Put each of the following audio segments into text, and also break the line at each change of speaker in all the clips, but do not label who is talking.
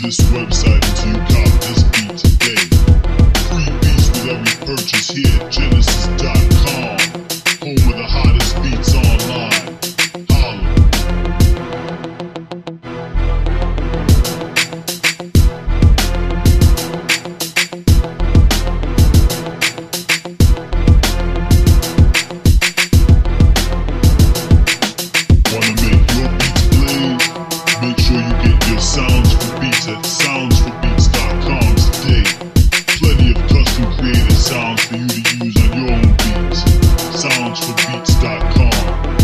this website until you cop this beat today. Free beats with every purchase here at Genesis.com. Home of the hottest beats online. Holla. Wanna make your beats blaze? Make sure you get your sounds for beats at soundsforbeats.com today. Plenty of custom created sounds for you to use on your own beats. Soundsforbeats.com.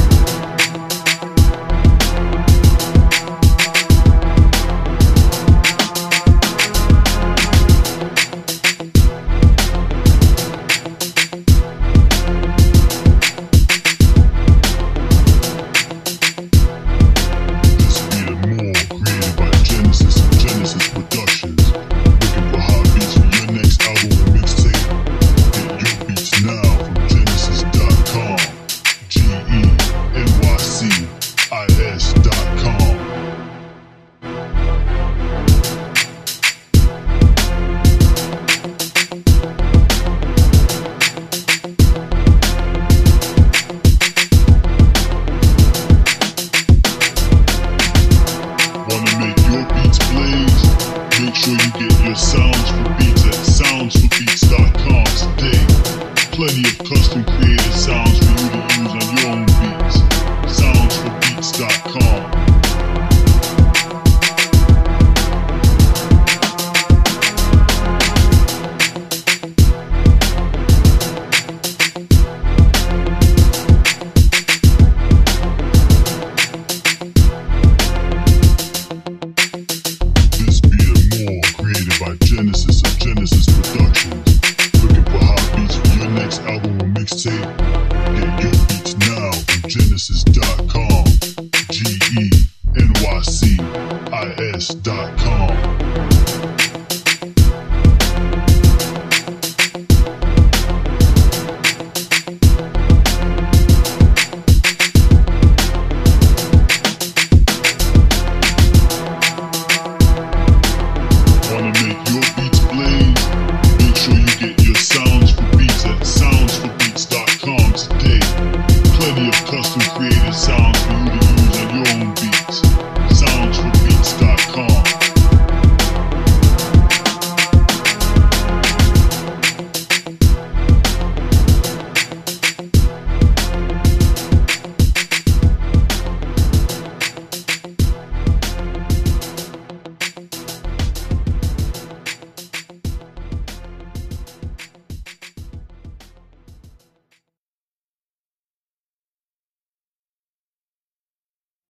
Genesis Productions. Looking for hot beats for your next album or mixtape? Get your beats now from Genesis.com. GENYCIS.com. Wanna make your beats blaze? Make sure you get your sounds for beats at soundsforbeats.com today. Plenty of custom created sounds for you to use on your own beats. Soundsforbeats.com. Genesis of Genesis Productions. Looking for hot beats for your next album or mixtape? Get your beats now from Genesis.com. GENYCIS.com.